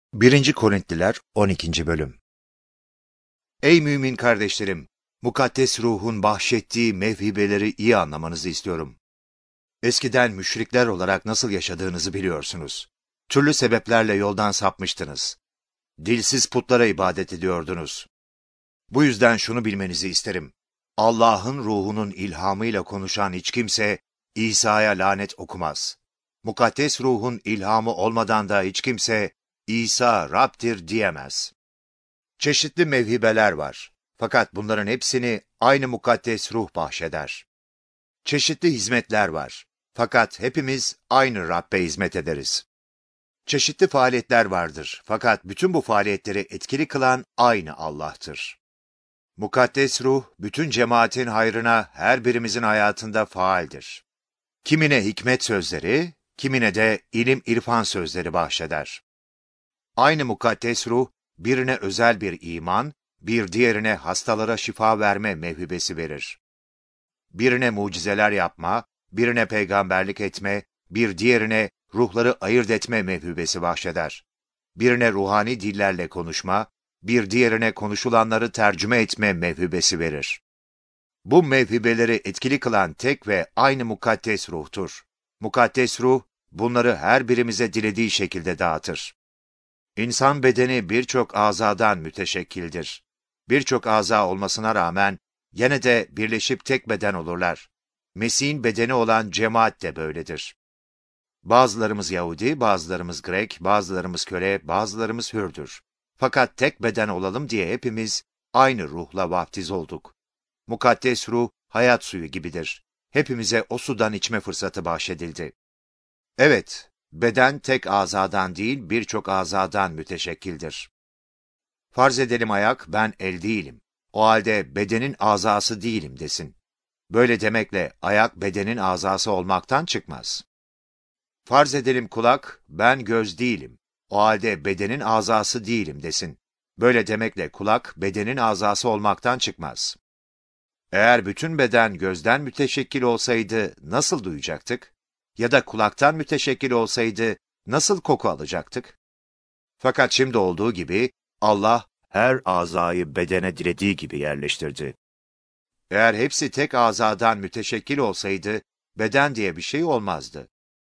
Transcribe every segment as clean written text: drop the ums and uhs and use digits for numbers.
1. Korintliler 12. bölüm. Ey mümin kardeşlerim! Mukaddes ruhun bahşettiği mevhibeleri iyi anlamanızı istiyorum. Eskiden müşrikler olarak nasıl yaşadığınızı biliyorsunuz. Türlü sebeplerle yoldan sapmıştınız. Dilsiz putlara ibadet ediyordunuz. Bu yüzden şunu bilmenizi isterim. Allah'ın ruhunun ilhamıyla konuşan hiç kimse İsa'ya lanet okumaz. Mukaddes ruhun ilhamı olmadan da hiç kimse İsa Rab'dir diyemez. Çeşitli mevhibeler var. Fakat bunların hepsini aynı mukaddes ruh bahşeder. Çeşitli hizmetler var. Fakat hepimiz aynı Rab'be hizmet ederiz. Çeşitli faaliyetler vardır. Fakat bütün bu faaliyetleri etkili kılan aynı Allah'tır. Mukaddes ruh, bütün cemaatin hayrına her birimizin hayatında faaldir. Kimine hikmet sözleri, kimine de ilim irfan sözleri bahşeder. Aynı mukaddes ruh, birine özel bir iman, bir diğerine hastalara şifa verme mevhibesi verir. Birine mucizeler yapma, birine peygamberlik etme, bir diğerine ruhları ayırt etme mevhibesi bahşeder. Birine ruhani dillerle konuşma, bir diğerine konuşulanları tercüme etme mevhibesi verir. Bu mevhibeleri etkili kılan tek ve aynı mukaddes ruhtur. Mukaddes ruh, bunları her birimize dilediği şekilde dağıtır. İnsan bedeni birçok azadan müteşekkildir. Birçok aza olmasına rağmen yine de birleşip tek beden olurlar. Mesih'in bedeni olan cemaat de böyledir. Bazılarımız Yahudi, bazılarımız Grek, bazılarımız köle, bazılarımız hürdür. Fakat tek beden olalım diye hepimiz aynı ruhla vaftiz olduk. Mukaddes ruh hayat suyu gibidir. Hepimize o sudan içme fırsatı bahşedildi. Evet, beden tek azadan değil birçok azadan müteşekkildir. Farz edelim ayak, ben el değilim. O halde bedenin azası değilim desin. Böyle demekle ayak bedenin azası olmaktan çıkmaz. Farz edelim kulak, ben göz değilim. O halde bedenin azası değilim desin. Böyle demekle kulak bedenin azası olmaktan çıkmaz. Eğer bütün beden gözden müteşekkil olsaydı nasıl duyacaktık? Ya da kulaktan müteşekkil olsaydı nasıl koku alacaktık? Fakat şimdi olduğu gibi Allah her azayı bedene dilediği gibi yerleştirdi. Eğer hepsi tek azadan müteşekkil olsaydı beden diye bir şey olmazdı.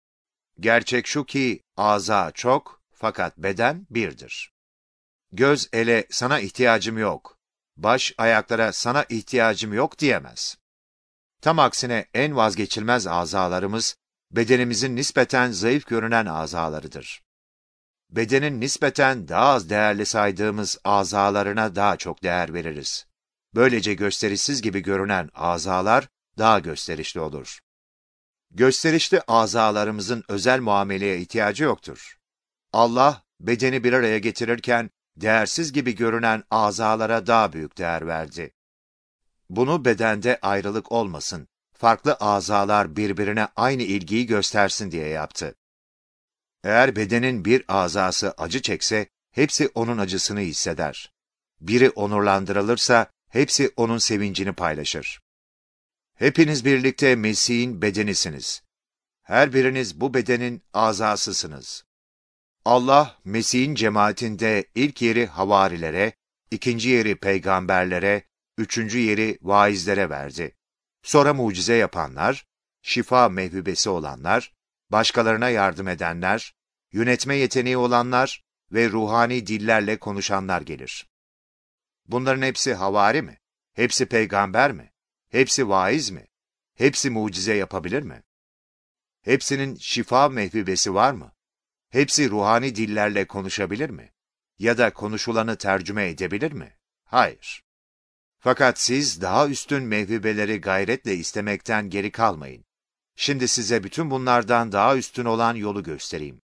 Gerçek şu ki aza çok fakat beden birdir. Göz ele sana ihtiyacım yok, baş ayaklara sana ihtiyacım yok diyemez. Tam aksine en vazgeçilmez azalarımız bedenimizin nispeten zayıf görünen azalarıdır. Bedenin nispeten daha az değerli saydığımız azalarına daha çok değer veririz. Böylece gösterişsiz gibi görünen azalar daha gösterişli olur. Gösterişli azalarımızın özel muameleye ihtiyacı yoktur. Allah, bedeni bir araya getirirken değersiz gibi görünen azalara daha büyük değer verdi. Bunu bedende ayrılık olmasın, farklı azalar birbirine aynı ilgiyi göstersin diye yaptı. Eğer bedenin bir azası acı çekse, hepsi onun acısını hisseder. Biri onurlandırılırsa, hepsi onun sevincini paylaşır. Hepiniz birlikte Mesih'in bedenisiniz. Her biriniz bu bedenin azasısınız. Allah, Mesih'in cemaatinde ilk yeri havarilere, ikinci yeri peygamberlere, üçüncü yeri vaizlere verdi. Sonra mucize yapanlar, şifa mevhibesi olanlar, başkalarına yardım edenler, yönetme yeteneği olanlar ve ruhani dillerle konuşanlar gelir. Bunların hepsi havari mi? Hepsi peygamber mi? Hepsi vaiz mi? Hepsi mucize yapabilir mi? Hepsinin şifa mevhibesi var mı? Hepsi ruhani dillerle konuşabilir mi? Ya da konuşulanı tercüme edebilir mi? Hayır. Fakat siz daha üstün mevhibeleri gayretle istemekten geri kalmayın. Şimdi size bütün bunlardan daha üstün olan yolu göstereyim.